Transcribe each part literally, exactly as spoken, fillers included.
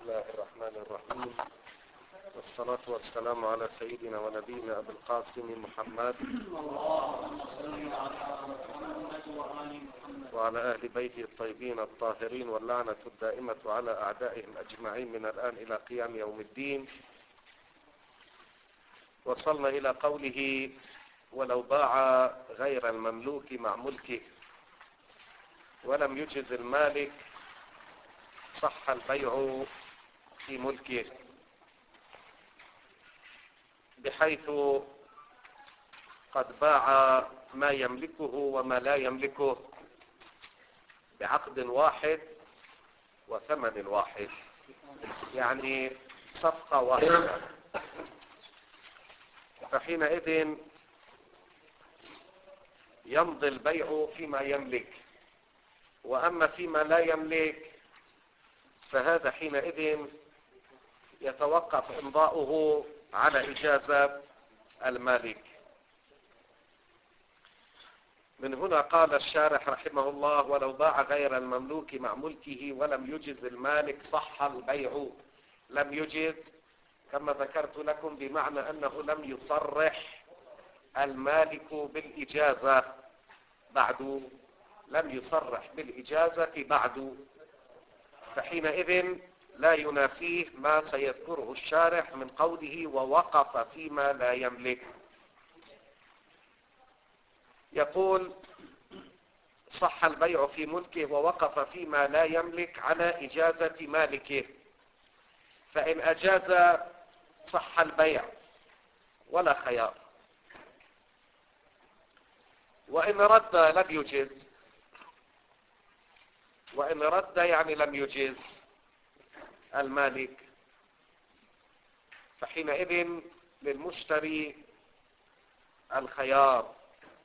الله الرحمن الرحيم، والصلاة والسلام على سيدنا ونبينا أبي القاسم محمد وعلى أهل بيته الطيبين الطاهرين، واللعنة الدائمة على أعدائهم أجمعين من الآن إلى قيام يوم الدين. وصلنا إلى قوله: ولو باع غير المملوك مع ملكه ولم يجز المالك صح البيع في ملكه، بحيث قد باع ما يملكه وما لا يملكه بعقد واحد وثمن واحد، يعني صفقة واحدة. فحينئذ يمضي البيع فيما يملك، وأما فيما لا يملك فهذا حينئذ يتوقف إمضاؤه على إجازة المالك. من هنا قال الشارح رحمه الله: ولو باع غير المملوك مع ملكه ولم يجز المالك صح البيع. لم يجز كما ذكرت لكم بمعنى أنه لم يصرح المالك بالإجازة بعد، لم يصرح بالإجازة بعد، فحينئذ لا ينافيه ما سيذكره الشارح من قوله: ووقف فيما لا يملك. يقول: صح البيع في ملكه ووقف فيما لا يملك على إجازة مالكه. فإن أجاز صح البيع ولا خيار، وإن رد لم يجز. وإن رد يعني لم يجز المالك، فحينئذ للمشتري الخيار.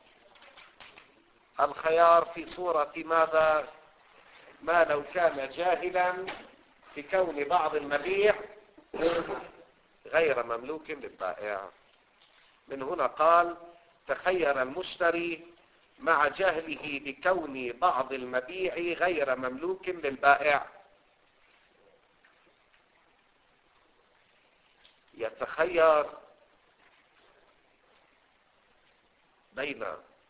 الخيار في صورة ماذا؟ ما لو كان جاهلا في كون بعض المبيع غير مملوك للبائع. من هنا قال: تخير المشتري مع جهله بكون بعض المبيع غير مملوك للبائع. يتخير بين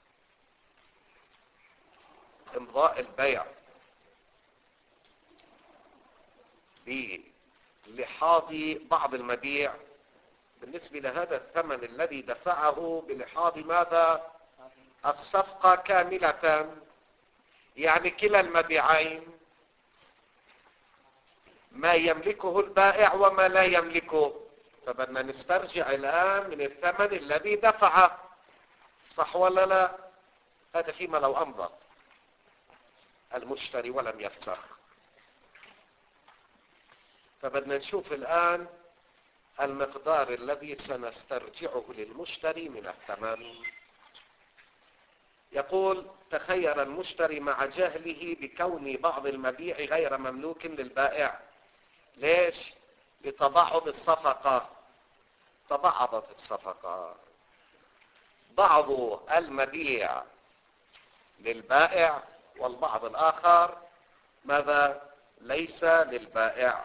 إمضاء البيع بلحاظ بعض المبيع بالنسبة لهذا الثمن الذي دفعه بلحاظ ماذا؟ الصفقة كاملة، يعني كلا المبيعين ما يملكه البائع وما لا يملكه، فبدنا نسترجع الآن من الثمن الذي دفعه، صح ولا لا؟ هذا فيما لو أمضى المشتري ولم يفسخ. فبدنا نشوف الآن المقدار الذي سنسترجعه للمشتري من الثمن. يقول: تخير المشتري مع جهله بكون بعض المبيع غير مملوك للبائع. ليش؟ لتبعض الصفقة. تبعضت الصفقة، بعض المبيع للبائع والبعض الآخر ماذا؟ ليس للبائع.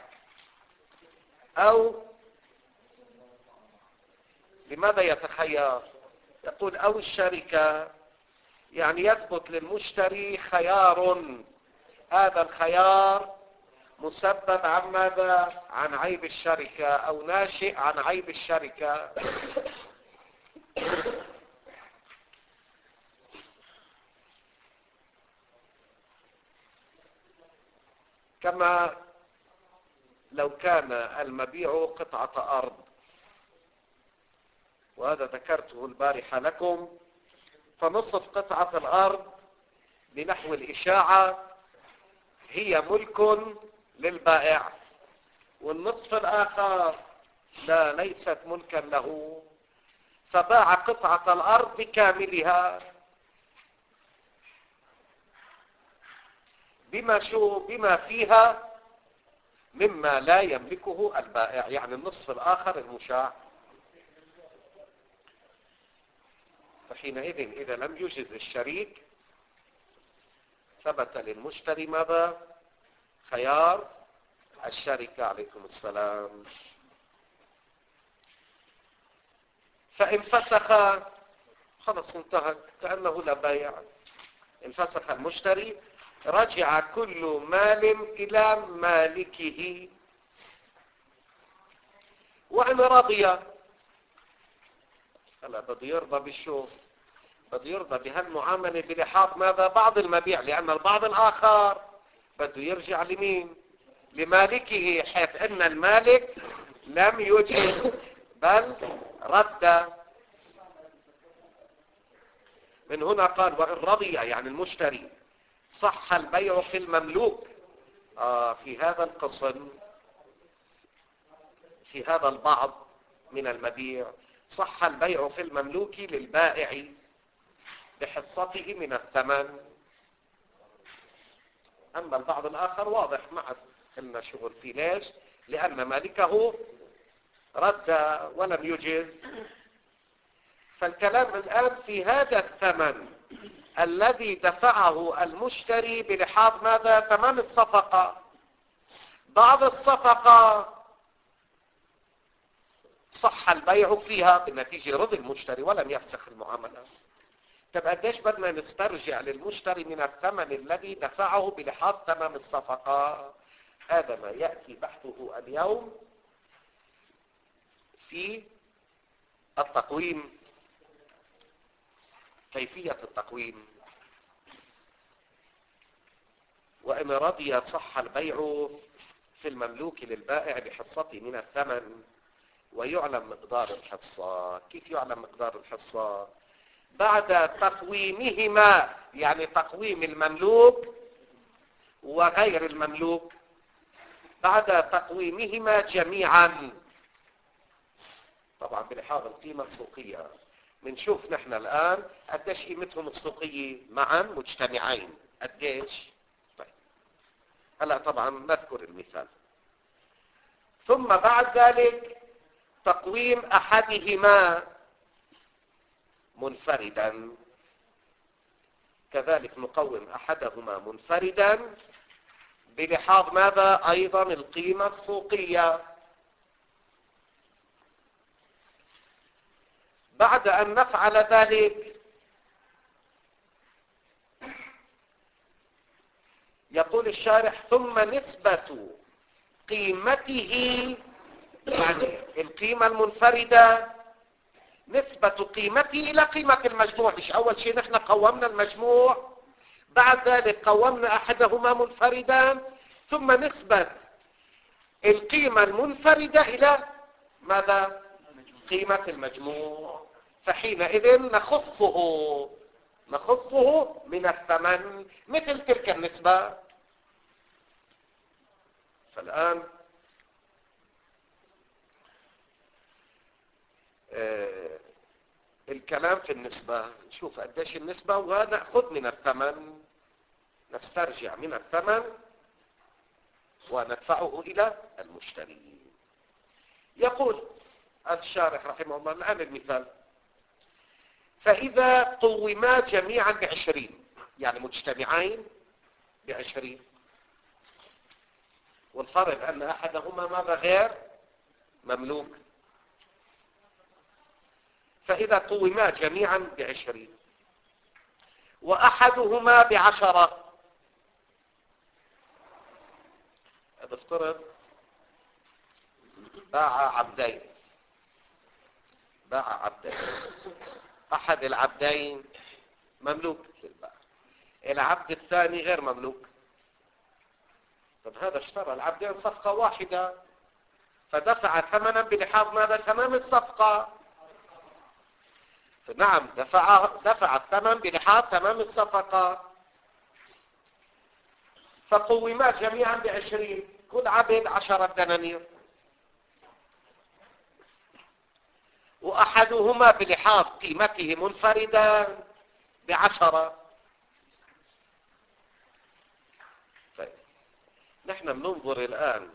أو لماذا يتخير؟ يقول: أو الشركة، يعني يثبت للمشتري خيار، هذا الخيار مسبب عن ماذا؟ عن عيب الشركة، أو ناشئ عن عيب الشركة. كما لو كان المبيع قطعة أرض، وهذا ذكرته البارحة لكم، فنصف قطعة الأرض بنحو الإشاعة هي ملك للبائع، والنصف الآخر لا، ليست ملكا له، فباع قطعة الأرض بكاملها بما شو بما فيها مما لا يملكه البائع، يعني النصف الآخر المشاع. فحينئذ إذا لم يجز الشريك ثبت للمشتري ماذا؟ خيار الشركة. عليكم السلام. فإن فسخ خلص انتهى، كأنه لا بيع. إن فسخ المشتري رجع كل مال إلى مالكه. وإن رضي، هلا بده يرضى بالشو؟ بده يرضى بهالمعاملة بلحاظ ماذا؟ بعض المبيع، لأن البعض الآخر بده يرجع لمين؟ لمالكه، حيث أن المالك لم يجز بل رد. من هنا قال وإن رضي يعني المشتري صح البيع في المملوك. آه في هذا القسم، في هذا البعض من المبيع صح البيع في المملوك للبائع بحصته من الثمن. أما البعض الآخر واضح مع إن شغل فيه. ليش؟ لأن مالكه رد ولم يجز. فالكلام الآن في هذا الثمن الذي دفعه المشتري بلحاظ ماذا؟ ثمن الصفقة. بعض الصفقة صح البيع فيها بالنتيجة رضي المشتري ولم يفسخ المعاملة. طب قديش بدنا نسترجع للمشتري من الثمن الذي دفعه بلحاظ ثمن الصفقة؟ هذا ما يأتي بحثه اليوم في التقويم. كيفية التقويم. وإن رضي صح البيع في المملوك للبائع بحصته من الثمن ويعلم مقدار الحصة. كيف يعلم مقدار الحصة؟ بعد تقويمهما، يعني تقويم المملوك وغير المملوك، بعد تقويمهما جميعا طبعا بلحاظ القيمة السوقية. بنشوف نحن الآن قديش قيمتهم السوقية معا مجتمعين قديش. طيب هلا طبعا نذكر المثال. ثم بعد ذلك تقويم أحدهما منفردا، كذلك نقوم أحدهما منفردا بلحاظ ماذا؟ أيضا القيمة السوقية. بعد أن نفعل ذلك يقول الشارح ثم نسبة قيمته، يعني القيمة المنفردة نسبة قيمته إلى قيمة المجموع. مش أول شيء نحن قومنا المجموع، بعد ذلك قومنا أحدهما منفردا، ثم نسبة القيمة المنفردة إلى ماذا؟ قيمة المجموع. فحينئذ نخصه نخصه من الثمن مثل تلك النسبة. فالآن آه الكلام في النسبة، نشوف قديش النسبة ونأخذ من الثمن، نسترجع من الثمن وندفعه إلى المشتري. يقول الشارح رحمه الله الآن المثال: فإذا قوما جميعا بعشرين، يعني مجتمعين بعشرين، والفرض أن أحدهما ماذا؟ غير مملوك. فإذا قوما جميعا بعشرين وأحدهما بعشرة، هذا افترض باع عبدين، باع عبدين، أحد العبدين مملوك للبائع، العبد الثاني غير مملوك. طب هذا اشترى العبدين صفقة واحدة فدفع ثمنا بلحاظ ماذا؟ تمام الصفقة. نعم دفع دفع الثمن بلحاظ تمام الصفقة. فقوما جميعا بعشرين، كل عبد عشرة دنانير، وأحدهما بلحاظ قيمته منفردا بعشرة. طيب نحن بننظر الآن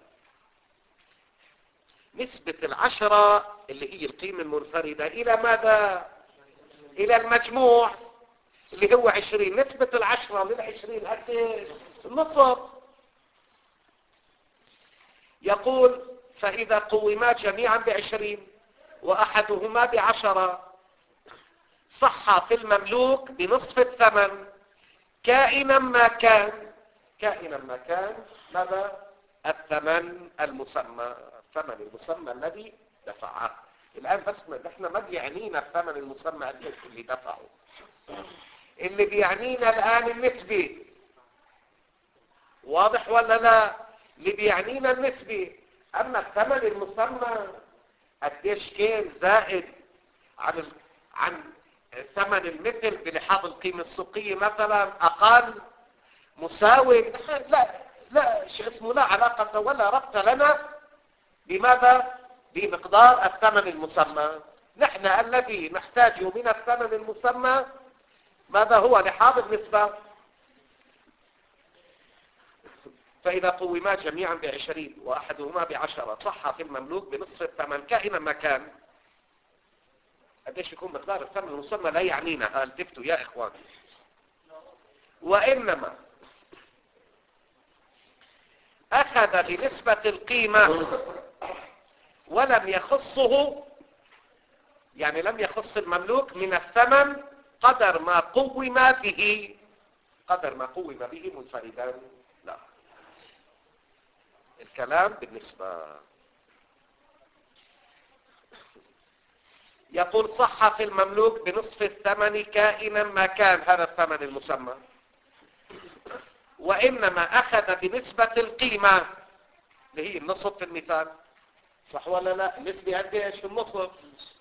نسبة العشرة اللي هي القيمة المنفردة إلى ماذا؟ إلى المجموع اللي هو عشرين. نسبة العشرة للعشرين قد ايش؟ نصف. يقول فإذا قوما جميعا بعشرين وأحدهما بعشرة صح في المملوك بنصف الثمن كائنا ما كان. كائنا ما كان ماذا؟ الثمن المسمى، الثمن المسمى الذي دفعه. الآن بس نحن ما بيعنينا الثمن المسمى اللي دفعه، اللي بيعنينا الآن النسبي. واضح ولا لا؟ اللي بيعنينا النسبي. أما الثمن المسمى قديش كان زائد عن ال... عن ثمن المثل بلحاظ القيمة السوقية مثلا أقل مساوي، لا لا شيء اسمه لا علاقة ولا ربط لنا بماذا؟ بمقدار الثمن المسمى. نحن الذي نحتاجه من الثمن المسمى ماذا هو؟ لحاظ النسبة. فإذا قوما جميعا بعشرين وأحدهما بعشرة صح في المملوك بنصف الثمن كائنا ما كان. قديش يكون مقدار الثمن المسمى لا يعنينا، هل تفتوا يا إخوان؟ وإنما أخذ بنسبة القيمة ولم يخصه، يعني لم يخص المملوك من الثمن قدر ما قوم به، قدر ما قوم به منفردا. لا، الكلام بالنسبة. يقول صح في المملوك بنصف الثمن كائنا ما كان هذا الثمن المسمى، وإنما أخذ بنسبة القيمة اللي هي النصف في المثال. صح ولا لا؟ النسبة قديش في النصف.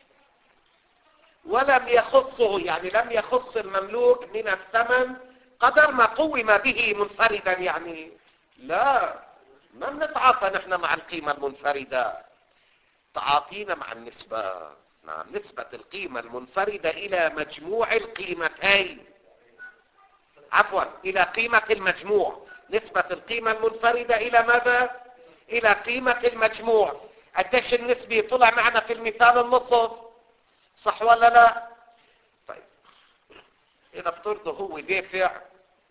ولم يخصه، يعني لم يخص المملوك من الثمن قدر ما قوم به منفردا. يعني لا، ما بنتعاطى نحن مع القيمة المنفردة، تعاطينا مع النسبة. نعم، نسبة القيمة المنفردة إلى مجموع القيمتين، عفوا إلى قيمة المجموع. نسبة القيمة المنفردة إلى ماذا؟ إلى قيمة المجموع. قديش النسبة طلع معنا في المثال؟ النصف. صح ولا لا؟ طيب، إذا افترضوا هو دافع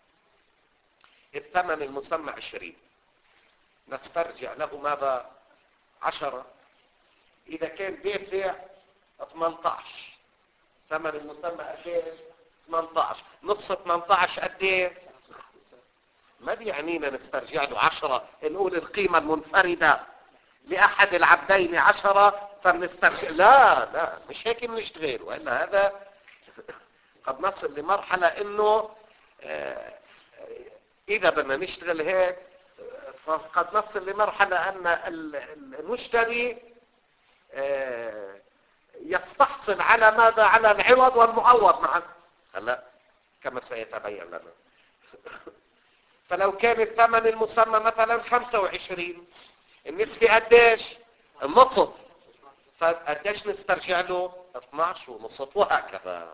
الثمن المسمى عشرين، نسترجع له ماذا؟ عشرة. إذا كان دافع ثمانية عشر، ثمن المسمى قديش؟ ثمانية عشر. نص ثمانية عشر قديش؟ ما بيعنينا نسترجع له عشرة، نقول القيمة المنفردة لأحد العبدين عشرة فبنسترجع. لا لا، مش هيك بنشتغل، وإلا هذا قد نصل لمرحلة إنه آه إذا بدنا نشتغل هيك فقد نصل لمرحلة أن المشتري آه يستحصل على ماذا؟ على العوض والمعوض معا. هلا كما سيتبين لنا. فلو كان الثمن المسمى مثلا خمسة وعشرين، النسبة قديش؟ النصف. فقديش نسترجع له؟ اثني عشر ونصف، وهكذا.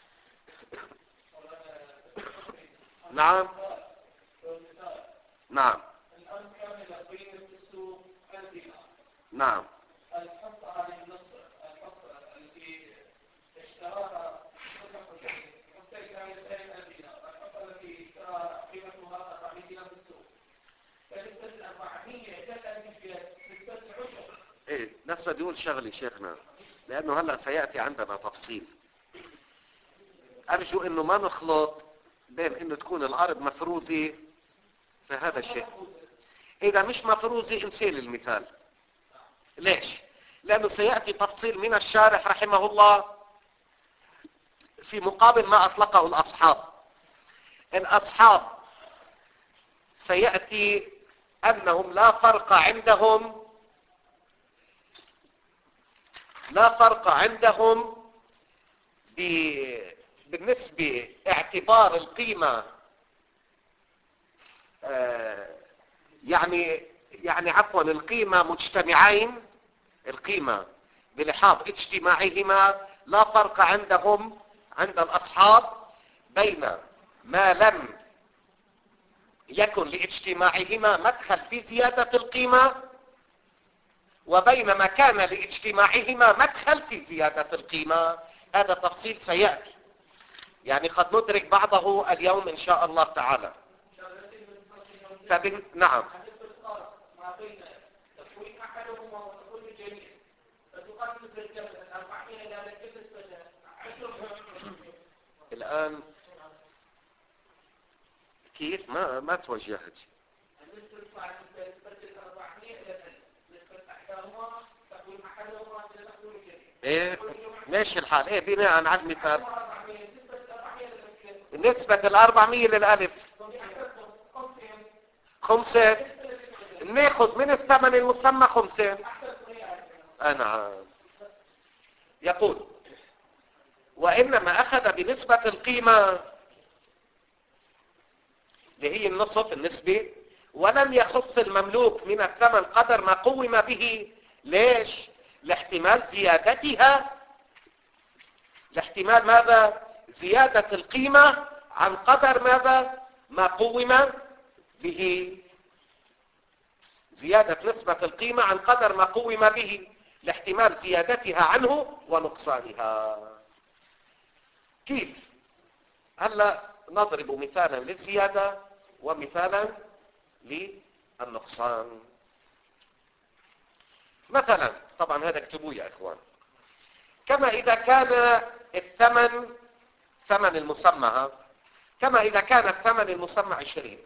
نعم نعم نعم. الحص على النص، الحص التي اشتراها مشترك عن الثاني الدينار، الحص التي اشتراها قيمتها أربعمائة دينار في السوق، فنسبة الأربعمائة جاءت نسبة العشر. ايه، ناس بدي يقول شغلي شيخنا، لأنه هلا سيأتي عندنا تفصيل. أرجو إنه ما نخلط بين إنه تكون الأرض مفروزة في هذا الشيء. إذا مش مفروزة انسيل المثال. ليش؟ لأنه سيأتي تفصيل من الشارح رحمه الله في مقابل ما أطلقه الأصحاب. الأصحاب سيأتي أنهم لا فرق عندهم لا فرق عندهم بالنسبة اعتبار القيمة آه يعني يعني عفوا القيمة مجتمعين، القيمة بلحاظ اجتماعهما لا فرق عندهم عند الأصحاب بين ما لم يكن لاجتماعهما مدخل في زيادة القيمة وبين ما كان لاجتماعهما مدخل في زيادة القيمة. هذا تفصيل سيأتي، يعني قد ندرك بعضه اليوم إن شاء الله تعالى. فبن... نعم الآن كيف ما ما توجهت؟ ايه ماشي الحال. ايه بناء على المثال نسبة الأربعمية للألف خمسة، ناخذ من الثمن المسمى خمسة. أنا يقول وإنما أخذ بنسبة القيمة اللي هي النصف النسبة، ولم يخص المملوك من الثمن قدر ما قوم به. ليش؟ لاحتمال زيادتها، لاحتمال ماذا؟ زيادة القيمة عن قدر ماذا؟ ما قوم به. زيادة نسبة القيمة عن قدر ما قوم به لاحتمال زيادتها عنه ونقصانها. كيف؟ هلا نضرب مثالا للزيادة ومثالا للنقصان. مثلا طبعا هذا اكتبوه يا اخوان. كما اذا كان الثمن ثمن المسمى كما اذا كان الثمن المسمى عشرين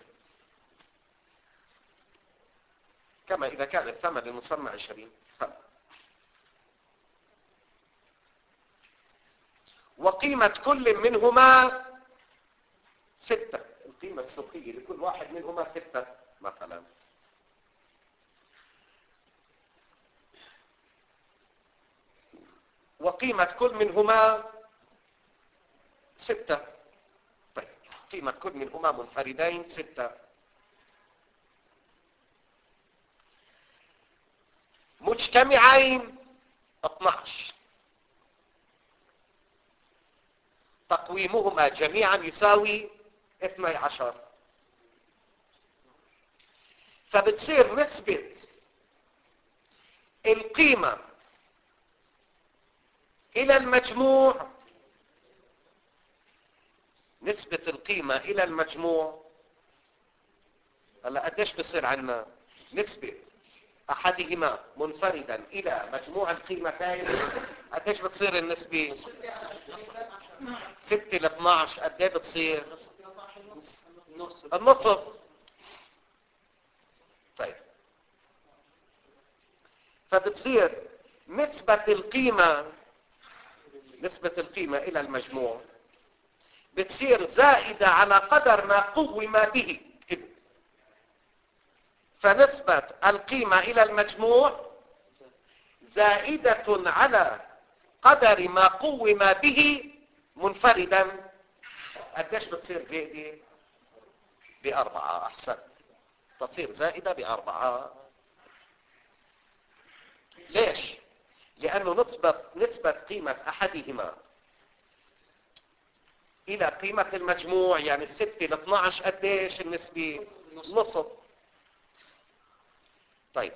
كما اذا كان الثمن المسمى عشرين وقيمة كل منهما ستة. القيمة السوقية لكل واحد منهما ستة مثلا. وقيمة كل منهما ستة. طيب قيمة كل منهما منفردين ستة. مجتمعين اثني عشر. تقويمهما جميعا يساوي اثني عشر. فبتصير نسبة القيمة إلى المجموع نسبة القيمة إلى المجموع. هلا قديش بصير عندنا نسبة أحدهما منفردا إلى مجموع القيمتين؟ قديش بتصير النسبة؟ ستة ل اثني عشر. قد ايه بتصير؟ النصف. طيب فبتصير نسبة القيمة نسبة القيمة إلى المجموع بتصير زائدة على قدر ما قوم به. فنسبة القيمة إلى المجموع زائدة على قدر ما قوم به منفردا. قديش بتصير زائدة؟ بأربعة. أحسن، تصير زائدة بأربعة. ليش؟ لأنه نسبة نسبة قيمة أحدهما إلى قيمة المجموع يعني الستة ل اثني عشر قديش النسبة؟ نصف. طيب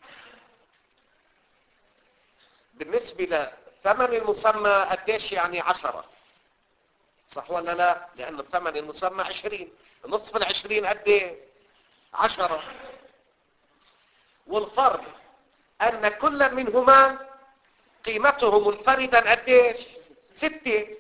بالنسبة لثمن المسمى قديش يعني عشرة؟ صح ولا لا؟ لأن الثمن المسمى عشرين. نصف العشرين قديه؟ عشرة. والفرق أن كل منهما قيمته منفردا قديش؟ ستة.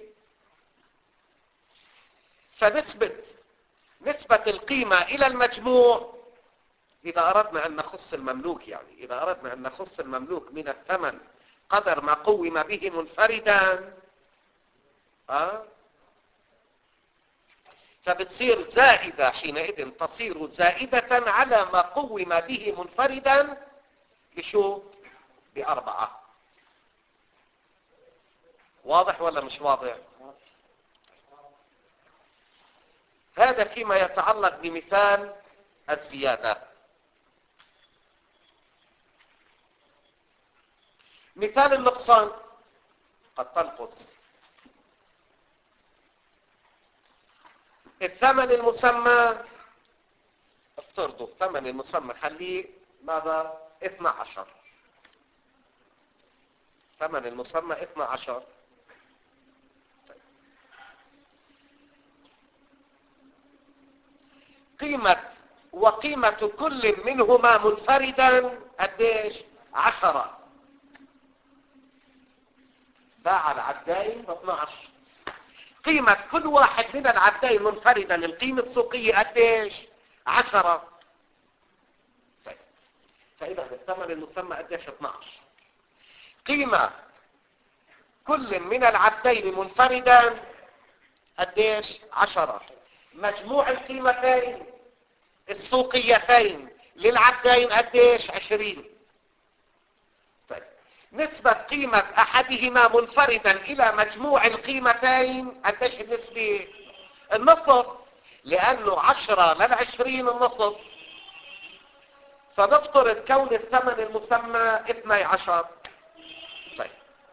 فنسبة نسبة القيمة إلى المجموع إذا أردنا أن نخص المملوك يعني إذا أردنا أن نخص المملوك من الثمن قدر ما قوم به منفردا أه؟ فبتصير زائدة حينئذ تصير زائدة على ما قوم به منفردا بشو؟ بأربعة. واضح ولا مش واضح؟ هذا فيما يتعلق بمثال الزيادة. مثال النقصان قد تنقص. الثمن المسمى افترضوا الثمن المسمى خليه ماذا؟ اثني عشر. ثمن المسمى اثني عشر. قيمة وقيمة كل منهما منفردا قديش؟ عشرة. باع العبدين ب اثني عشر. قيمة كل واحد من العبدين منفردا القيمة السوقية قديش؟ عشرة. طيب. فإذا الثمن المسمى قديش؟ اثني عشر. قيمة كل من العبدين منفردا قديش؟ عشرة. مجموع القيمتين السوقيتين للعبدين قديش؟ عشرين. طيب. نسبة قيمة أحدهما منفردا إلى مجموع القيمتين قديش النسبة؟ النصف، لأنه عشرة للعشرين النصف. فنفترض كون الثمن المسمى اثني عشر. طيب.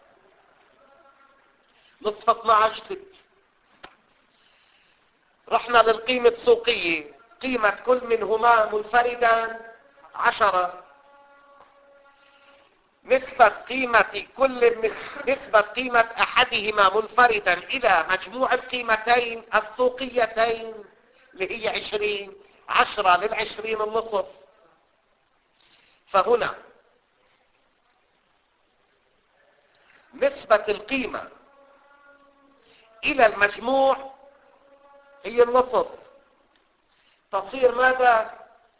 نصف اثني عشر ستة. رحنا للقيمة السوقية، قيمة كل منهما منفردا عشرة. نسبة قيمة كل من نسبة قيمة أحدهما منفردا إلى مجموع القيمتين السوقيتين اللي هي عشرين. عشرة للعشرين النصف. فهنا نسبة القيمة إلى المجموع هي النصف. تصير ماذا؟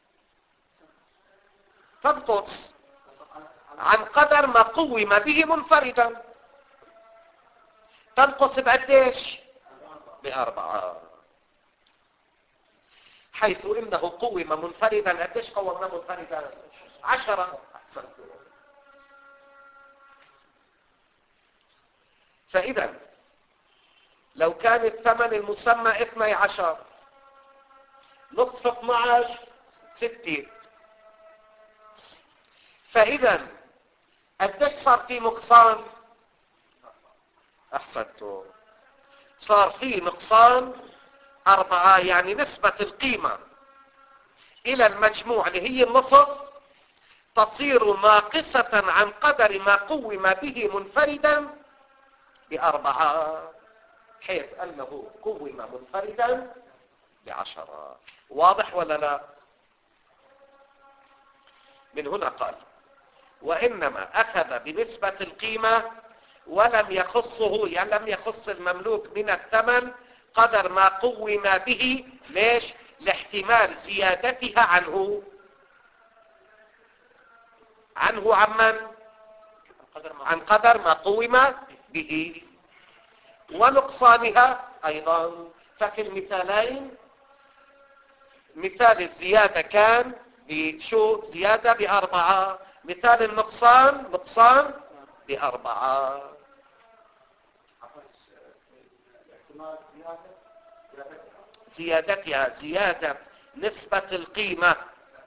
تنقص عن قدر ما قوم به منفردا. تنقص بقديش؟ بأربعة. حيث إنه قوم منفردا قديش قومنا منفردا؟ عشرة. فإذا لو كان الثمن المسمى اثني عشر نصف اثني عشر ستة. فإذا قديش صار في نقصان؟ أحسنتم، صار في نقصان أربعة. يعني نسبة القيمة إلى المجموع اللي هي النصف تصير ناقصة عن قدر ما قوم به منفردا بأربعة، حيث أنه قوم منفردا بعشرة. واضح ولا لا؟ من هنا قال وإنما أخذ بنسبة القيمة ولم يخصه، يعني لم يخص المملوك من الثمن قدر ما قوم به. ليش؟ لاحتمال زيادتها عنه. عنه عمن؟ عن قدر ما قوم به، ونقصانها أيضا. ففي المثالين مثال الزيادة كان بشو؟ زيادة بأربعة. مثال النقصان نقصان بأربعة. زيادتها زيادة نسبة القيمة.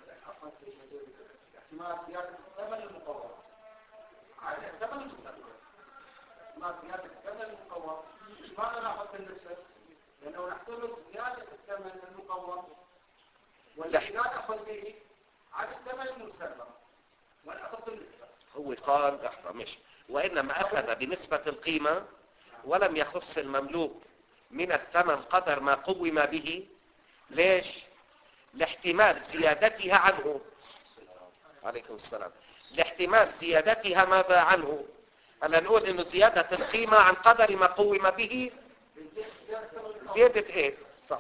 لماذا نأخذ بالنسبة؟ لأنه نحتمل زيادة الثمن المقوم والذي لا نأخذ به على الثمن المسمى ونأخذ بالنسبة. هو قال لحظة مش وإنما أخذ بنسبة القيمة ولم يخص المملوك من الثمن قدر ما قوم به. ليش؟ لاحتمال زيادتها عنه. عليكم السلام. لاحتمال زيادتها ماذا عنه؟ هلا نقول انه زيادة القيمة عن قدر ما قوم به زيادة ايه؟ صح.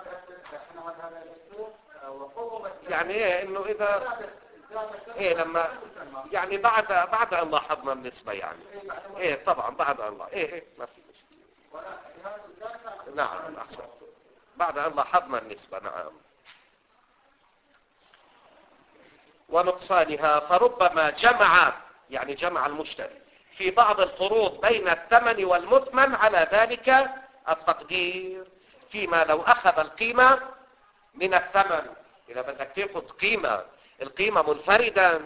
يعني ايه انه اذا ايه لما يعني بعد بعد ان لاحظنا النسبة يعني ايه طبعا بعد ان ايه ايه ما في مشكلة. نعم احسنت. بعد ان لاحظنا النسبة. نعم. ونقصانها فربما جمع، يعني جمع المشتري في بعض الفروض بين الثمن والمثمن على ذلك التقدير، فيما لو أخذ القيمة من الثمن. إذا بدك تأخذ قيمة القيمة منفردا،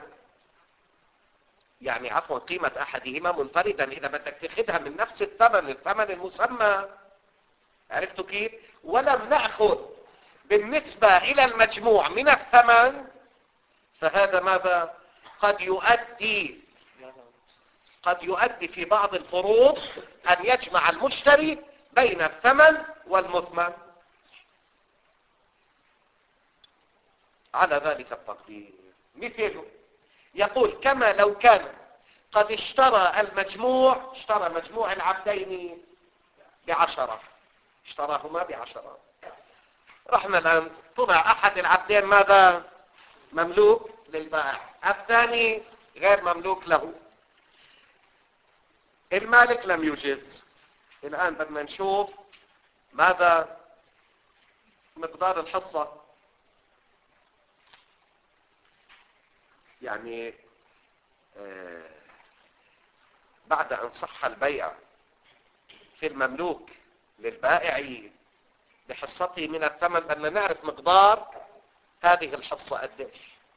يعني عفوا قيمة أحدهما منفردا، إذا بدك تأخذها من نفس الثمن الثمن المسمى. عرفتوا كيف؟ ولم نأخذ بالنسبة إلى المجموع من الثمن، فهذا ماذا؟ قد يؤدي قد يؤدي في بعض الفروض أن يجمع المشتري بين الثمن والمثمن على ذلك التقدير. مثله يقول كما لو كان قد اشترى المجموع، اشترى مجموع العبدين بعشرة، اشتراهما بعشرة. رحنا الآن طلع أحد العبدين ماذا؟ مملوك للبائع، الثاني غير مملوك له. المالك لم يجز. الآن بدنا نشوف ماذا مقدار الحصة. يعني آه بعد أن صح البيع في المملوك للبائع بحصته من الثمن بدنا نعرف مقدار هذه الحصة قديش.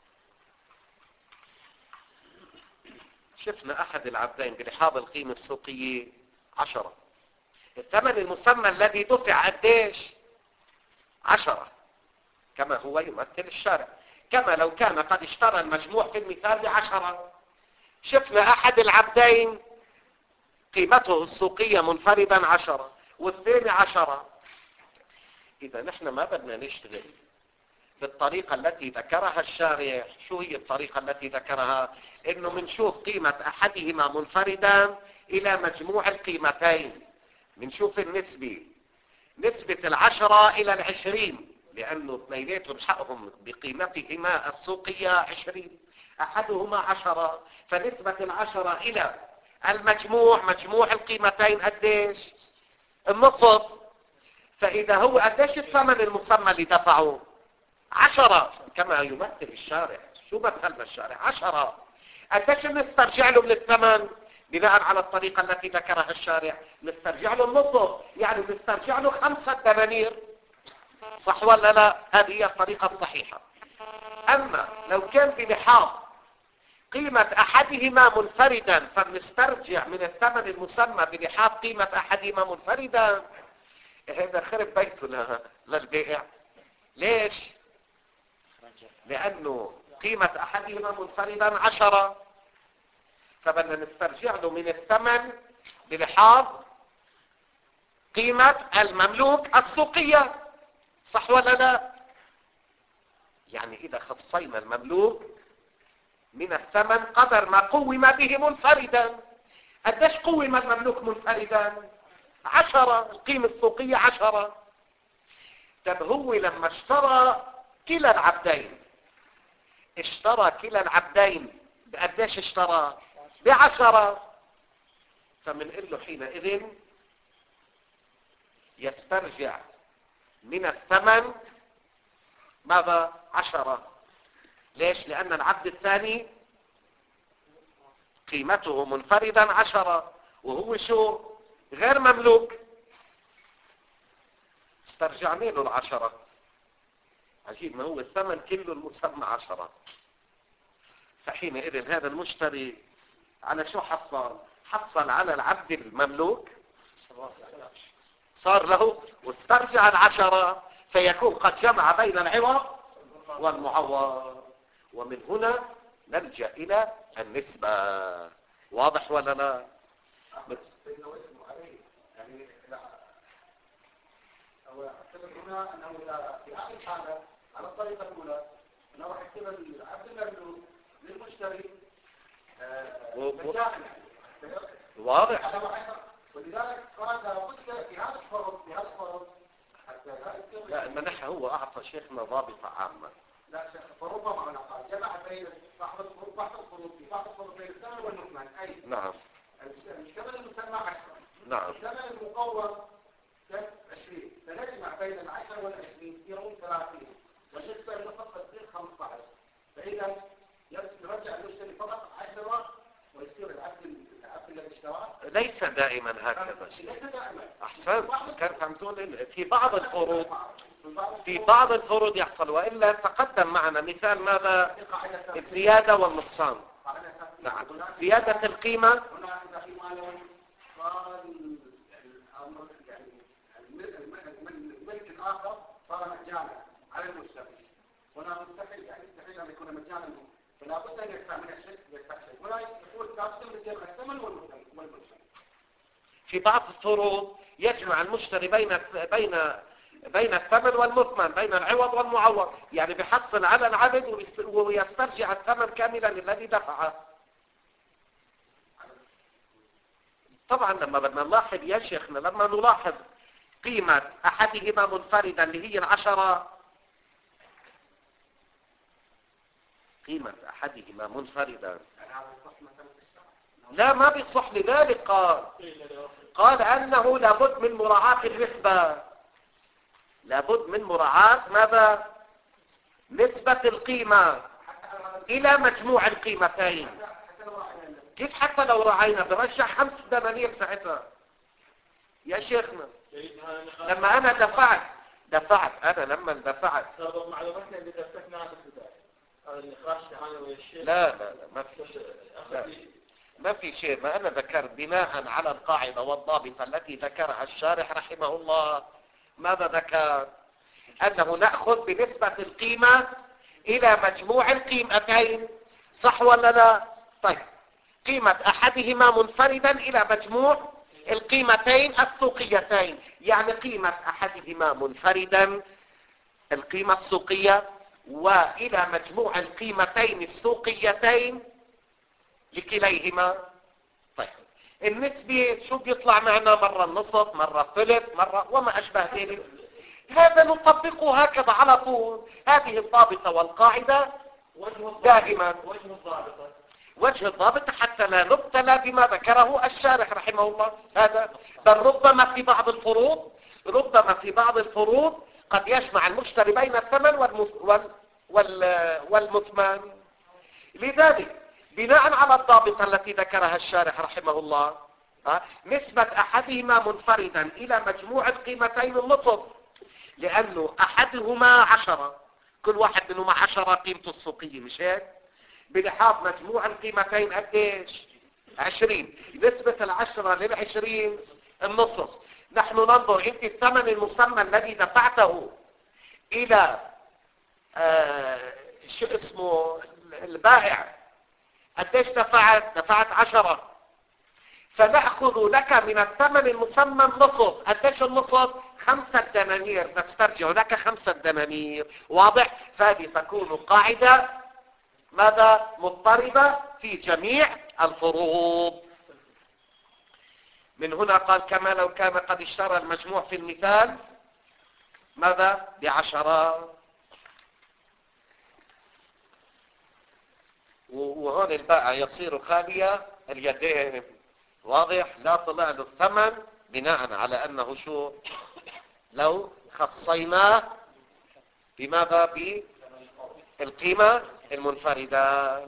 شفنا أحد العبدين بلحاظ القيمة السوقية عشرة، الثمن المسمى الذي دفع قديش؟ عشرة، كما هو يمثل الشارع، كما لو كان قد اشترى المجموع في المثال بعشرة. شفنا أحد العبدين قيمته السوقية منفردا عشرة والثاني عشرة. إذا نحن ما بدنا نشتغل بالطريقة التي ذكرها الشارع. شو هي الطريقة التي ذكرها؟ إنه منشوف قيمة أحدهما منفردا إلى مجموع القيمتين، منشوف النسبة، نسبة العشرة إلى العشرين، لأنه اثنيناتهم حقهم بقيمتهما السوقية عشرين، أحدهما عشرة، فنسبة العشرة إلى المجموع مجموع القيمتين قديش؟ النصف. فإذا هو قديش الثمن المسمى اللي دفعه؟ عشرة، كما يمثل الشارع. شو مثلنا الشارع؟ عشرة. قديش نسترجع له من الثمن بناء على الطريقة التي ذكرها الشارع؟ نسترجع له النصف، يعني نسترجع له خمسة دنانير. صح ولا لا؟ هذه هي الطريقة الصحيحة. أما لو كان بلحاظ قيمة أحدهما منفردا فبنسترجع من الثمن المسمى بلحاظ قيمة أحدهما منفردا، هذا خرب بيته للبائع. ليش؟ لأنه قيمة أحدهما منفردا عشرة، فبدنا نسترجع له من الثمن بلحاظ قيمة المملوك السوقية. صح ولا لا؟ يعني إذا خصينا المملوك من الثمن قدر ما قوم به منفردا. قديش قوم المملوك منفردا؟ عشرة، القيمة السوقية عشرة. طب هو لما اشترى كلا العبدين، اشترى كلا العبدين بقديش اشترى؟ بعشرة. فمنقول له حينئذ يسترجع من الثمن ماذا؟ عشرة. ليش؟ لأن العبد الثاني قيمته منفردا عشرة وهو شو؟ غير مملوك. استرجعنا له العشرة. عجيب، ما هو الثمن كله المسمى عشرة. فحينئذ هذا المشتري على شو حصل؟ حصل على العبد المملوك، صار له واسترجع العشرة، فيكون قد جمع بين العوض والمعوض. ومن هنا نلجأ إلى النسبة. واضح ولا لا؟ يعني لا هو اعتبر هنا انه في هذه الحاله على الطريقه الاولى انه راح يكتب العبد المملوك للمشتري مجانا. واضح. ولذلك قال لابد في هذا الفرض في هذا الفرض حتى لا يصير. لا المنح هو اعطى شيخنا ضابطه عامه. لا شيخ فرضها معنا قال جمع بين بعض الفروض بعض الفروض في بعض الفروض بين الثمن والمثمن. اي نعم. الثمن المسمى عشرة. نعم. الثمن المقوم عشرين، فنجمع بين العشرة والعشرين يصيرون ثلاثين، والنسبة للنصف تصير خمسة عشر. فإذا يرجع المشتري فقط عشرة ويصير العبد العبد الذي اشتراه. ليس دائما هكذا. ليس دائما. احسنت. كان فهمتون في بعض الفروض في بعض الفروض يحصل، والا تقدم معنا مثال ماذا؟ الزياده والنقصان. نعم. زياده القيمه. هنا اذا في مال صار يعني الملك الاخر صار مجانا على المشتري. هنا مستحيل يعني مستحيل ان يكون مجانا، فلا بد ان يدفع من الشيء يدفع شيء. هنا يقول لابد من جمع الثمن والملك. في بعض الفروض يجمع المشتري بين بين بين الثمن والمثمن، بين العوض والمعوض، يعني بيحصل على العبد ويسترجع الثمن كاملا الذي دفعه. طبعا لما بدنا نلاحظ يا شيخنا، لما نلاحظ قيمة أحدهما منفردا اللي هي العشرة، قيمة أحدهما منفردا لا ما بيصح، لذلك قال قال أنه لابد من مراعاة النسبة، لابد من مراعاة ماذا؟ نسبة القيمة إلى مجموع القيمتين. كيف حتى لو راعينا برجع خمس دنانير ساعتها يا شيخنا؟ لما أنا دفعت دفعت أنا لما دفعت معلوماتنا اللي دفتنا على البداية هذا النقاش تعالى ويا الشيخ. لا لا لا ما في شيء، لا ما في شيء. ما أنا ذكرت بناء على القاعدة والضابطة التي ذكرها الشارح رحمه الله. ماذا ذكر؟ أنه نأخذ بنسبة القيمة إلى مجموع القيمتين، صح ولا لا؟ طيب قيمة أحدهما منفردا إلى مجموع القيمتين السوقيتين، يعني قيمة أحدهما منفردا القيمة السوقية وإلى مجموع القيمتين السوقيتين لكليهما. طيب النسبة شو بيطلع معنا؟ مرة النصف، مرة ثلث، مرة وما أشبه ذلك. هذا نطبقه هكذا على طول. هذه الضابطة والقاعدة دائما. وجه الضابطة وجه الضابط حتى لا نبتلى بما ذكره الشارح رحمه الله هذا. بل ربما في بعض الفروض ربما في بعض الفروض قد يجمع المشتري بين الثمن وال وال والمثمان. لذلك بناء على الضابطة التي ذكرها الشارح رحمه الله، نسبة أحدهما منفردا إلى مجموع القيمتين النصف، لأنه أحدهما عشرة، كل واحد منهما عشرة قيمته السوقية، مش هيك؟ بلحاظ مجموع القيمتين قديش؟ عشرين. نسبة العشرة للعشرين النصف. نحن ننظر انت الثمن المسمى الذي دفعته الى آه شو اسمه البائع قديش دفعت؟ دفعت عشرة، فنأخذ لك من الثمن المسمى النصف. قديش النصف؟ خمسة دنانير، نسترجع لك خمسة دنانير. واضح؟ فهذه تكون قاعدة ماذا؟ مضطردة في جميع الفروض. من هنا قال كما لو كان قد اشترى المجموع في المثال ماذا؟ بعشرة. وهون البائع يصير خالية اليدين. واضح؟ لا طلع له الثمن بناء على أنه شو؟ لو خصيناه بماذا؟ بالقيمة المنفردة.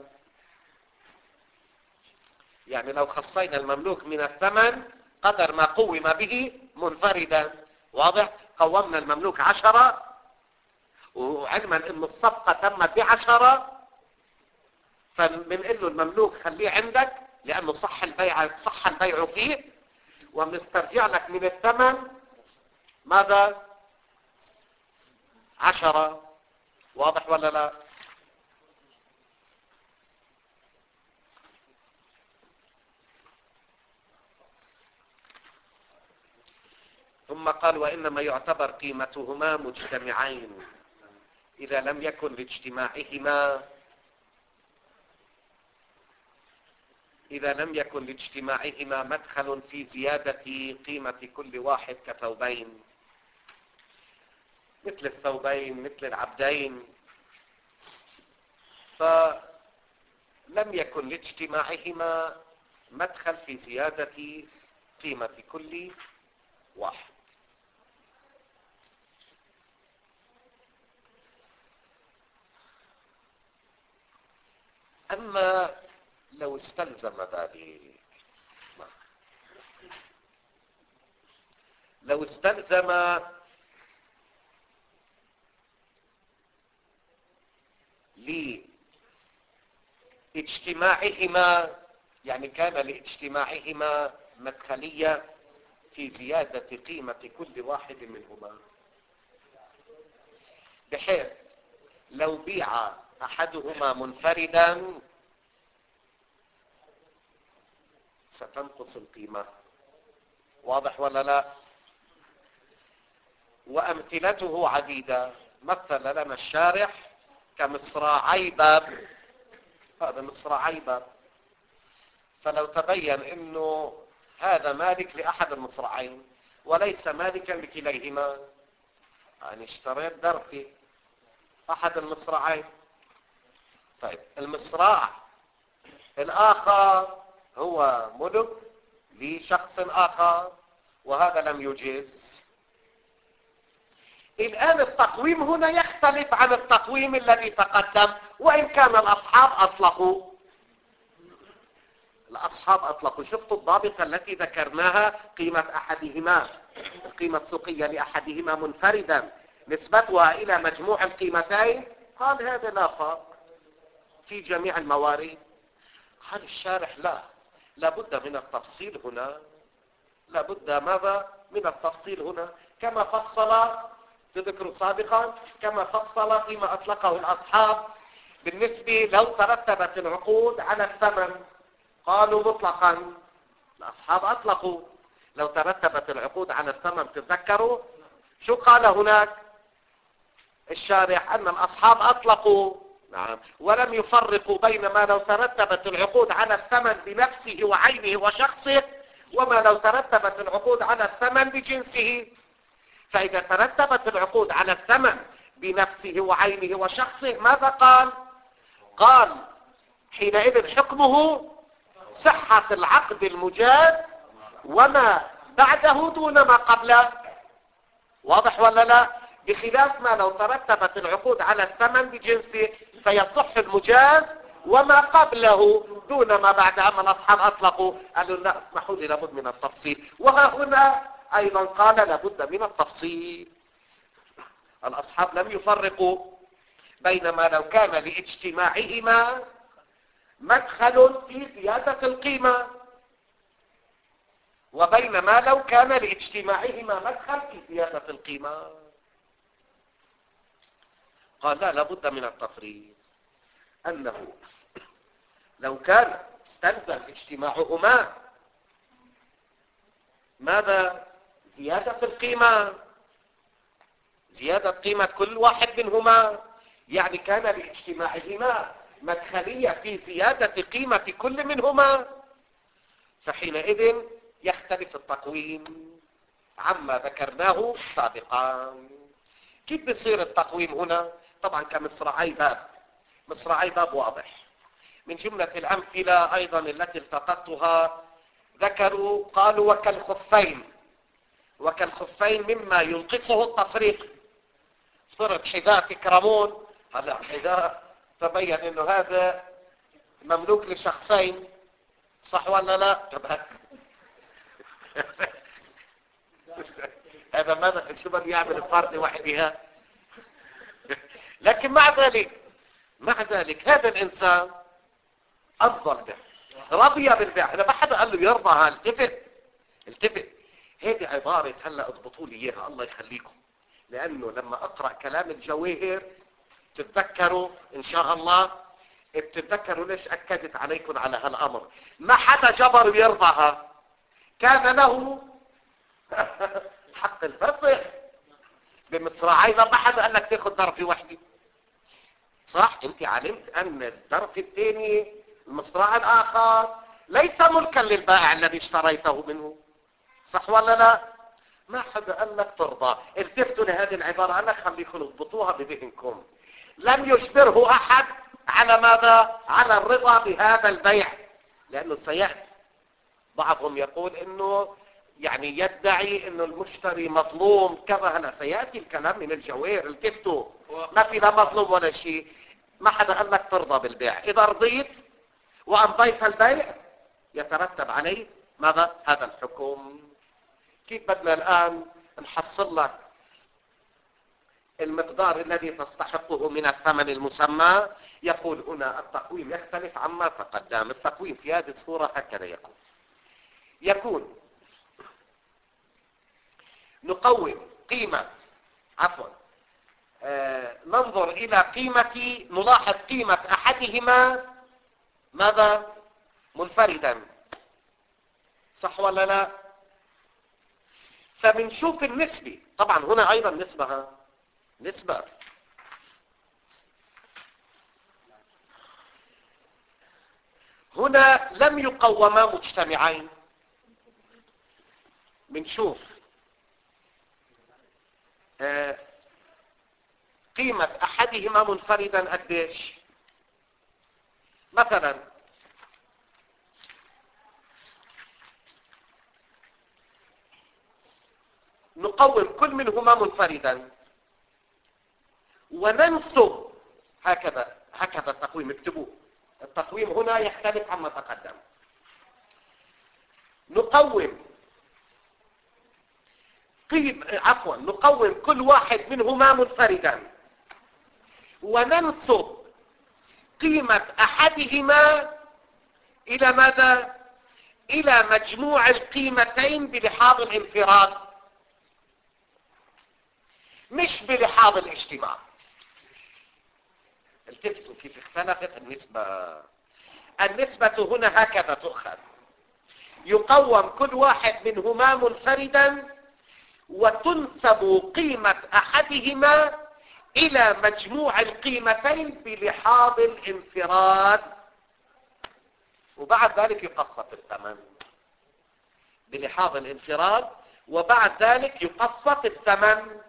يعني لو خصينا المملوك من الثمن قدر ما قوم به منفردا. واضح؟ قومنا المملوك عشرة، وعلما ان الصفقة تمت بعشرة، فبنقول له المملوك خليه عندك لانه صح البيع صح البيع فيه، وبنسترجع لك من الثمن ماذا؟ عشرة. واضح ولا لا؟ ثم قال وإنما يعتبر قيمتهما مجتمعين إذا لم يكن لاجتماعهما إذا لم يكن لاجتماعهما مدخل في زيادة قيمة كل واحد كثوبين، مثل الثوبين مثل العبدين، فلم يكن لاجتماعهما مدخل في زيادة قيمة كل واحد. أما لو استلزم ذلك لو استلزم لاجتماعهما، يعني كان لاجتماعهما مدخلية في زيادة قيمة كل واحد منهما، بحيث لو بيع أحدهما منفردا ستنقص القيمة. واضح ولا لا؟ وأمثلته عديدة. مثل لنا الشارح كمصراعي باب، هذا مصراعي باب، فلو تبين انه هذا مالك لأحد المصرعين وليس مالكا لكليهما. يعني اشتريت درفي أحد المصرعين، طيب المصراع الآخر هو ملك لشخص آخر وهذا لم يجز. الآن التقويم هنا يختلف عن التقويم الذي تقدم، وإن كان الأصحاب أطلقوا الأصحاب أطلقوا شفتوا الضابطة التي ذكرناها، قيمة أحدهما، القيمة السوقية لأحدهما منفردا نسبتها إلى مجموع القيمتين، قال هذا لا فرق في جميع الموارد. قال الشارح لا، لابد من التفصيل هنا، لابد ماذا من التفصيل هنا، كما فصل تذكر سابقا، كما فصل فيما أطلقه الأصحاب بالنسبة لو ترتبت العقود على الثمن، قالوا مطلقا الأصحاب أطلقوا لو ترتبت العقود على الثمن. تتذكروا شو قال هناك الشارح؟ أن الأصحاب أطلقوا نعم ولم يفرقوا بين ما لو ترتبت العقود على الثمن بنفسه وعينه وشخصه وما لو ترتبت العقود على الثمن بجنسه. فإذا ترتبت العقود على الثمن بنفسه وعينه وشخصه ماذا قال؟ قال حينئذ حكمه صحة العقد المجاز وما بعده دون ما قبله. واضح ولا لا؟ بخلاف ما لو ترتبت العقود على الثمن بجنسه فيصح المجاز وما قبله دون ما بعد. أما الأصحاب أطلقوا قالوا لا اسمحوا لي لابد من التفصيل، وها هنا أيضا قال لابد من التفصيل. الأصحاب لم يفرقوا بين ما لو كان لاجتماعهما مدخل في زيادة القيمة وبين ما لو كان لاجتماعهما مدخل في زيادة القيمة. قال لا لابد من التفريق، أنه لو كان استلزم اجتماعهما ماذا؟ زيادة القيمة، زيادة قيمة كل واحد منهما، يعني كان لاجتماعهما مدخلية في زيادة قيمة كل منهما، فحينئذ يختلف التقويم عما ذكرناه سابقا. كيف بيصير التقويم هنا؟ طبعا كمصراعي باب، مصراعي باب واضح. من جملة الأمثلة أيضا التي التقطتها ذكروا قالوا وكالخفين، وكالخفين مما ينقصه التفريق. صرت حذاء تكرمون، هذا حذاء تبين انه هذا مملوك لشخصين، صح ولا لا؟ تبهك هذا ماذا شو بده يعمل فرد وحدها؟ لكن مع ذلك مع ذلك هذا الانسان افضل به، رضي بالبيع، اذا ما حدا قال له يرضى. ها التفت التفت هذه عبارة هلا اضبطوا لي اياها الله يخليكم، لانه لما اقرأ كلام الجواهر تتذكروا ان شاء الله، بتتذكروا ليش اكدت عليكم على هالامر. ما حدا جبر يرضاها، كان له حق الفصح بمصراعي. ما حدا قال لك تاخذ ظرفي وحده، صح؟ انت علمت ان الظرف الثاني المصراع الاخر ليس ملكا للبائع الذي اشتريته منه، صح ولا لا؟ ما حدا قال لك ترضى. التفتوا لهذه العبارة، قال لك خليكم اضبطوها بذهنكم. لم يجبره احد على ماذا؟ على الرضا بهذا البيع، لانه سيأتي بعضهم يقول انه يعني يدعي انه المشتري مظلوم كذا. هلا سيأتي الكلام من الجواهر. التفتوا ما في لا مظلوم ولا شيء. ما حدا قال لك ترضى بالبيع. اذا رضيت وامضيت البيع يترتب عليه ماذا؟ هذا الحكم. كيف بدنا الان نحصل لك المقدار الذي تستحقه من الثمن المسمى؟ يقول هنا التقويم يختلف عما تقدم. التقويم في هذه الصورة هكذا يكون يكون نقوم قيمة عفوا آه ننظر إلى قيمة، نلاحظ قيمة أحدهما ماذا؟ منفردا، صح ولا لا؟ فبنشوف النسبة. طبعا هنا أيضا نسبة نسبة هنا لم يقوما مجتمعين، بنشوف آه قيمة احدهما منفردا قديش. مثلا نقوم كل منهما منفردا وننسب هكذا هكذا التقويم، اكتبوه. التقويم هنا يختلف عما تقدم. نقوم قيم عفوا نقوم كل واحد منهما منفردا وننسب قيمة احدهما الى ماذا؟ الى مجموع القيمتين بلحاظ الانفراد، مش بلحاظ الاجتماع. التفتوا كيف اختلفت النسبة. النسبة هنا هكذا تؤخذ: يقوم كل واحد منهما منفردا وتنسب قيمة احدهما الى مجموع القيمتين بلحاظ الانفراد، وبعد ذلك يقسط الثمن بلحاظ الانفراد، وبعد ذلك يقسط الثمن.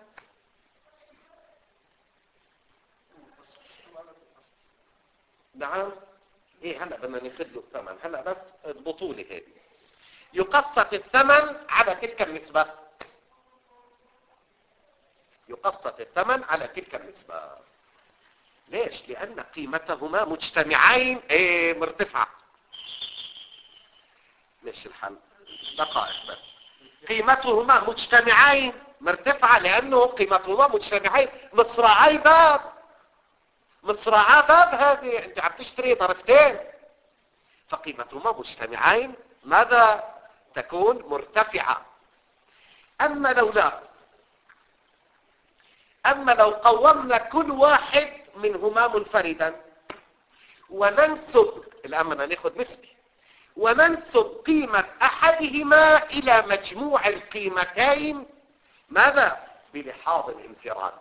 نعم ايه هلا بدنا ناخذ له الثمن. هلا بس اضبطوا لي هذه. يقسط الثمن على تلك النسبة. يقسط الثمن على تلك النسبة. ليش؟ لأن قيمتهما مجتمعين ايه مرتفعة. مش الحل دقائق بس. قيمتهما مجتمعين مرتفعة لأنه قيمتهما مجتمعين مصراعي باب. مصراعي باب هذه انت عم تشتري طرفتين، فقيمتهما مجتمعين ماذا تكون؟ مرتفعة. أما لو لا، أما لو قومنا كل واحد منهما منفردا وننسب الآن بدنا ناخذ نسبة وننسب قيمة أحدهما إلى مجموع القيمتين ماذا؟ بلحاظ الانفراد.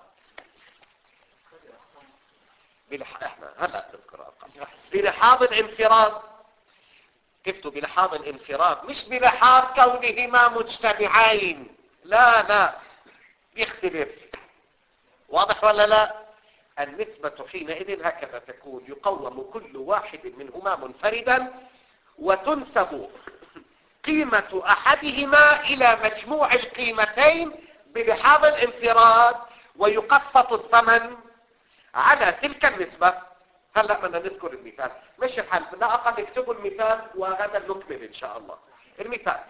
بلح... احنا هلا نذكر بلحاظ الانفراد. كفتوا بلحاظ الانفراد مش بلحاظ كونهما مجتمعين. لا لا يختلف. واضح ولا لا؟ النسبة حينئذ هكذا تكون: يقوم كل واحد منهما منفردا وتنسب قيمة احدهما الى مجموع القيمتين بلحاظ الانفراد ويقسط الثمن على تلك النسبة. هلا بدنا نذكر المثال، مش الحل، لا اقل اكتبوا المثال وهذا نكمل ان شاء الله. المثال: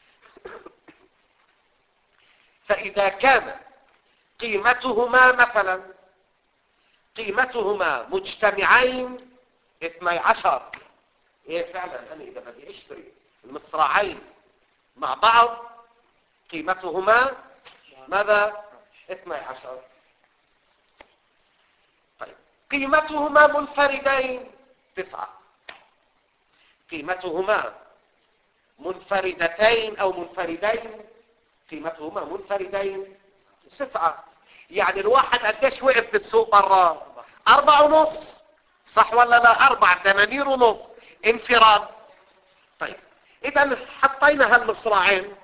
فاذا كان قيمتهما مثلا قيمتهما مجتمعين اثني عشر. ايه فعلا انا اذا بدي اشتري المصراعين مع بعض قيمتهما ماذا؟ اثني عشر. طيب قيمتهما منفردين تسعة. قيمتهما منفردتين او منفردين قيمتهما منفردين تسعة. يعني الواحد قديش وقف بالسوق برا؟ أربعة ونص، صح ولا لا؟ أربعة دنانير ونص انفراد. طيب إذا حطينا هالمصراعين،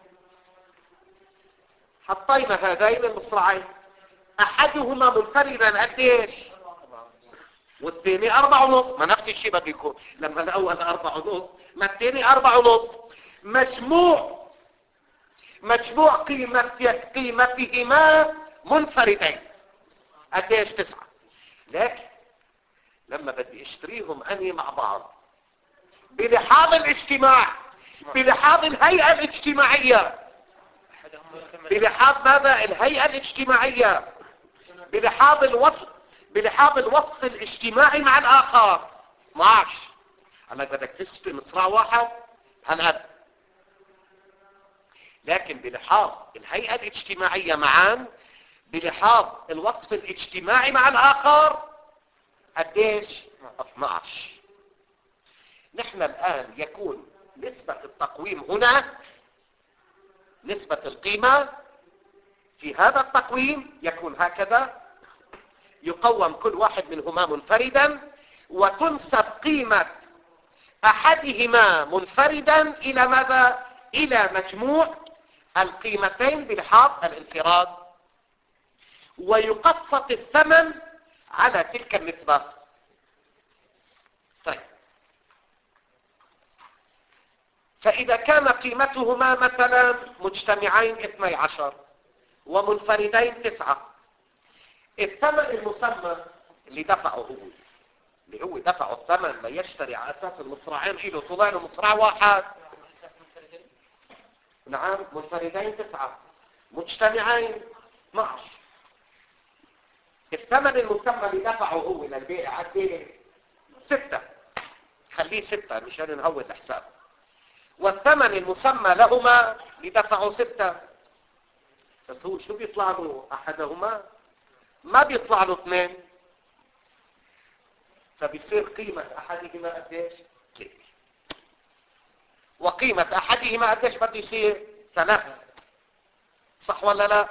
حطينا هذين المصراعين، أحدهما منفردا قديش؟ والثاني أربعة ونص. ما نفس الشيء بده يكون، لما الأول أربعة ونص ما الثاني أربعة ونص. مجموع مجموع قيمة قيمتهما منفردين قديش؟ تسعة. لكن لما بدي اشتريهم اني مع بعض بلحاظ الاجتماع، بلحاظ الهيئة الاجتماعية، بلحاظ ماذا؟ الهيئة الاجتماعية، بلحاظ الوصف بلحاظ الوصف الاجتماعي مع الاخر. معاش انا بدك تشتري مصراع واحد هالقد، لكن بلحاظ الهيئة الاجتماعية معا، بلحاظ الوصف الاجتماعي مع الآخر قديش؟ اثني عشر. نحن الآن يكون نسبة التقويم هنا، نسبة القيمة في هذا التقويم يكون هكذا: يقوم كل واحد منهما منفردا وتنسب قيمة أحدهما منفردا إلى ماذا؟ إلى مجموع القيمتين بلحاظ الانفراد، ويقسط الثمن على تلك النسبة. طيب، فإذا كان قيمتهما مثلا مجتمعين اثني عشر ومنفردين تسعة، الثمن المسمى اللي دفعه هو اللي هو دفعه الثمن ليشتري على أساس المصراعين له طلع له مصراع واحد. نعم، منفردين تسعة مجتمعين اثني عشر. الثمن المسمى اللي دفعه هو للبيع قد ستة، خليه ستة مشان نهون الحساب. والثمن المسمى لهما اللي دفعوا ستة، بس هو شو بيطلع له احدهما؟ ما بيطلع له اثنين، فبيصير قيمة احدهما قديش؟ ثلاثة. وقيمة احدهما قديش بده يصير؟ ثلاثة. صح ولا لا؟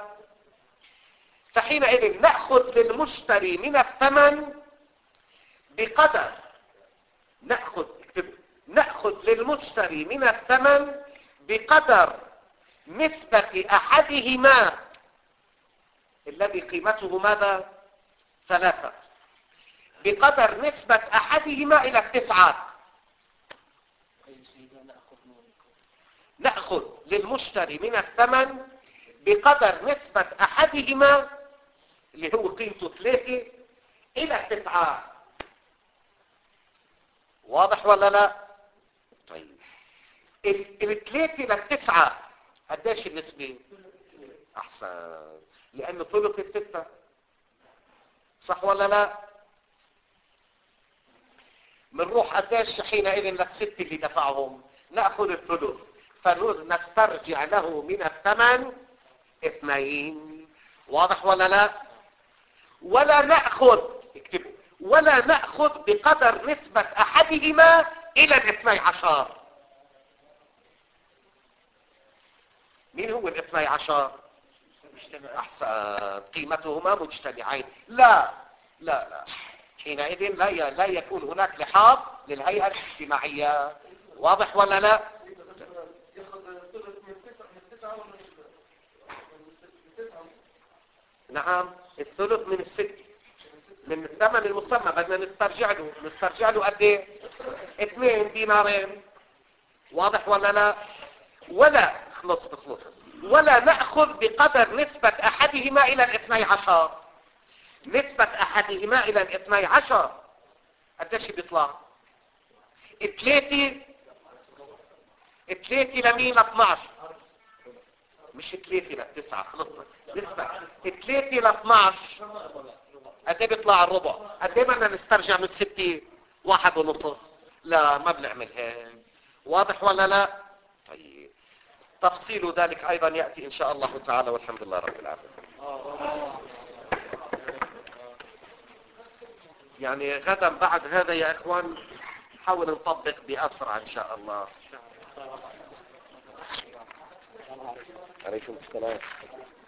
فحينئذ نأخذ للمشتري من الثمن بقدر نأخذ نأخذ للمشتري من الثمن بقدر نسبة أحدهما الذي قيمته ماذا؟ ثلاثة، بقدر نسبة أحدهما إلى التسعة. نأخذ للمشتري من الثمن بقدر نسبة أحدهما اللي هو قيمته ثلاثة إلى التسعة. واضح ولا لا؟ طيب، الثلاثة للتسعة قديش النسبة؟ أحسن، لأنه ثلث الستة. صح ولا لا؟ منروح قديش حينئذ للستة اللي دفعهم؟ نأخذ الثلث، فنسترجع له من الثمن اثنين. واضح ولا لا؟ ولا نأخذ اكتبوا ولا نأخذ بقدر نسبة أحدهما إلى الاثني عشر. مين هو الاثني عشر؟ أحسن، قيمتهما مجتمعين. لا لا لا، حينئذ لا ي... لا يكون هناك لحاظ للهيئة الاجتماعية. واضح ولا لا؟ نعم، الثلث من الست من الثمن المسمى بدنا نسترجع له نسترجع له قد ايه؟ اثنين دينارين. واضح ولا لا؟ ولا خلص خلص ولا نأخذ بقدر نسبة أحدهما إلى الاثني عشر. نسبة أحدهما إلى الاثني عشر قديش بيطلع؟ ثلاثة ثلاثة لمين؟ لاثني عشر، مش ثلاثة للتسعة. خلص، نسبة ثلاثة لاثني عشر قد ايه بيطلع الربع؟ قد ايه بدنا نسترجع من ستة؟ واحد ونصف. لا، ما بنعمل هيك. واضح ولا لا؟ طيب، تفصيل ذلك ايضا يأتي ان شاء الله تعالى، والحمد لله رب العالمين. يعني غدا بعد هذا يا اخوان نحاول نطبق بأسرع ان شاء الله. عليكم السلام.